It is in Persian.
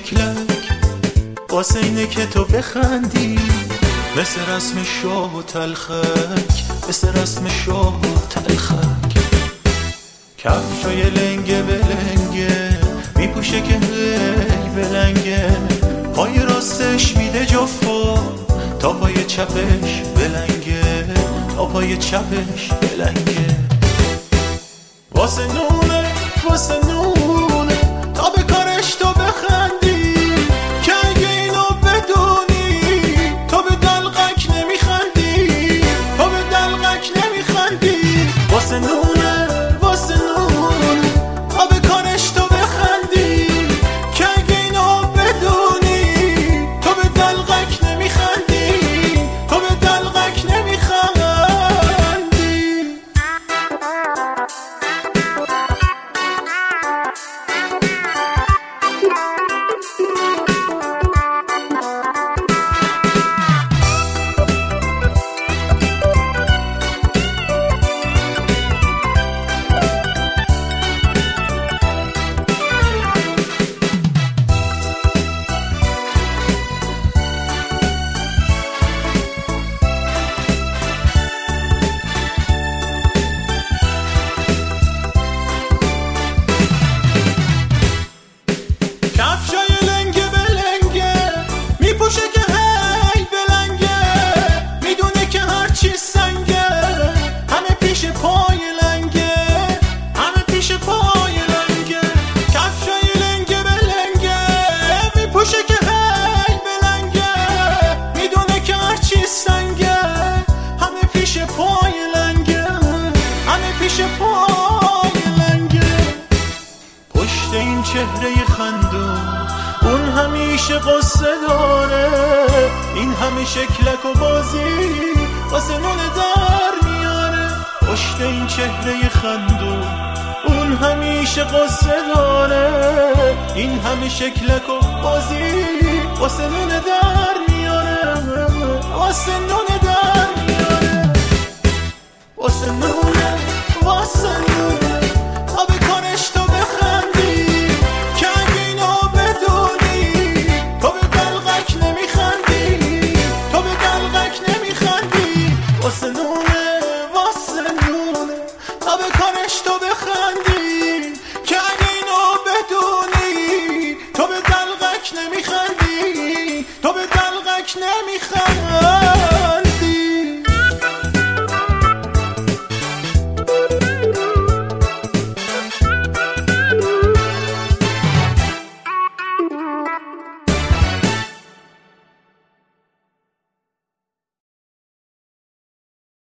شکلک واسه اینه که تو بخندی، مثل رسم شاه و تلخک، مثل رسم شاه و تلخک. کفشای لنگه بلنگه میپوشه که هی بلنگه، پای راستش میده جفا تا پای چپش بلنگه، تا پای چپش بلنگه. واسه نونه واسه نونه تا به کارش تو بخندی، که اگه اینو بدونی تو به دلقک نمیخندی، تو به دلقک نمیخندی. واسه نونه واسه نونه تا به کارش تو بخندی، که اگه اینو بدونی تو به دلقک نمیخندی، تو به دلقک نمیخندی. پشت این چهره خندون اون همیشه قصه داره، این همه شکلک و بازی واسه نونه در میاره. پشت این چهره خندون اون همیشه قصه داره، این همه شکلک و بازی واسه نونه در میاره، واسه نونه در میاره. واسه نونه واسه نونه تا به کارش تو بخندی، که اگه اینو بدونی تو به دلقک نمیخندی، تو به دلقک نمیخندی. واسه نونه واسه نونه تا به کارش تو بخندی، که اگه اینو بدونی تو به دلقک نمیخندی، تو به دلقک نمیخندی.